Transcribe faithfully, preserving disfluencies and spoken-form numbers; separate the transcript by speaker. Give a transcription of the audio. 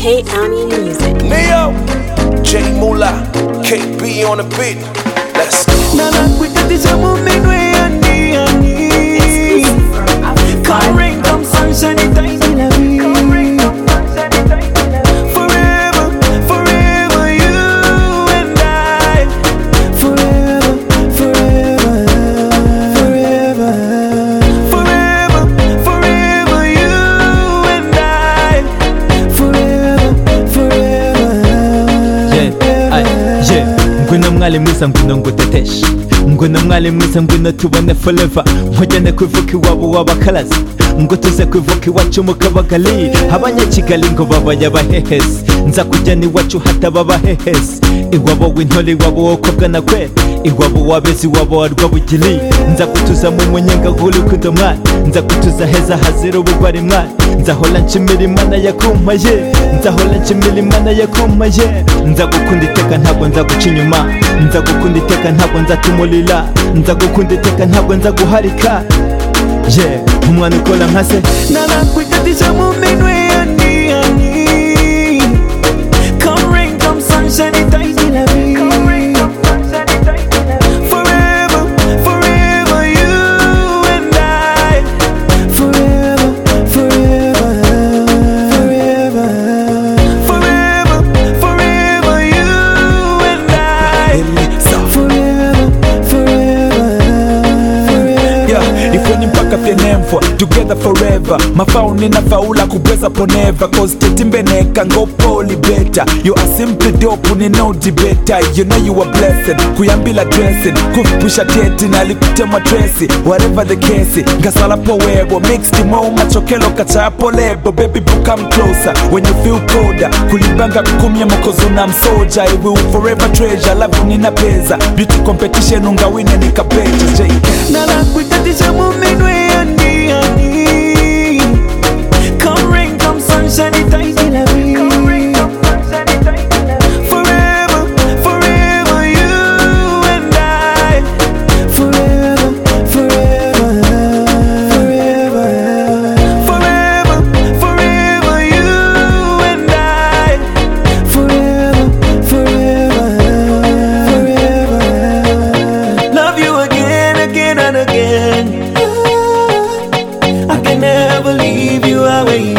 Speaker 1: K Ami Music.
Speaker 2: Neo, J Mula, K B on the beat. Let's go.
Speaker 3: Come rain, come sunshine, it ain't in a way. Forever, forever, you and I. Forever, forever, forever. Forever, forever, you and I. Forever, forever.
Speaker 4: Yeah, I, yeah. Ngwino mwali mwiza ngwino nguteteshe, ngwino mwali mwiza ngwino tubone forever. Mujyane kwivuka iwabo w'abakarazi, ngo tuze kwivuka iwacu mu Kabagali. Abanyakigali ngo babaye abahehesi, nza kujyana iwacu hataba abahehesi. Iwabo w'intore, iwabo w'okobwa na kwe, iwabo w'abezi, iwabo wa Rwabugili. Nza kutuza mu munyenga w'urukundo mwari, nza kutuza heza hazira ubugwari mwari. Nzahora nshimira Imana yakumpaye, nzahora nshimira Imana yakumpaye. Nza gukunda iteka ntabwo nza guca inyuma, nza gukunda iteka ntabwo nzatumurira, nza gukunda iteka ntabwo nza guharika. Yeah, umwana ukora nka se
Speaker 3: nanakwitatisha mu minwe yani yani. Come rain, come sunshine, it ain't in a way. Forever, forever, you and I. Forever, forever, forever. Forever, forever, you and I. Forever, forever, forever.
Speaker 5: Yeah, if when you pack up your name for together forever, mafauni na faula kubweza poneva. Cause tetimbeneka ngo poli better. You are simply dope, ni no debater. You know you are blessed, kuyambila dressing, kufupusha teti na likutema tracy. Whatever the case, ngasala po webo mixed mo machokelo kachapo lebo. Baby boo come closer when you feel colder. Kulibanga kukumye mokozo na msoja. I will forever treasure, love nina peza. Beauty competition ungawine nikapecha. J K
Speaker 3: nanakwitatisha mu minwe yani yani. Come rain, come sunshine, it ain't in a way. Forever, forever, you and I. Forever, forever, forever. Forever, forever, you and I. Forever, forever, forever. Love you again, again and again. I can never leave you away.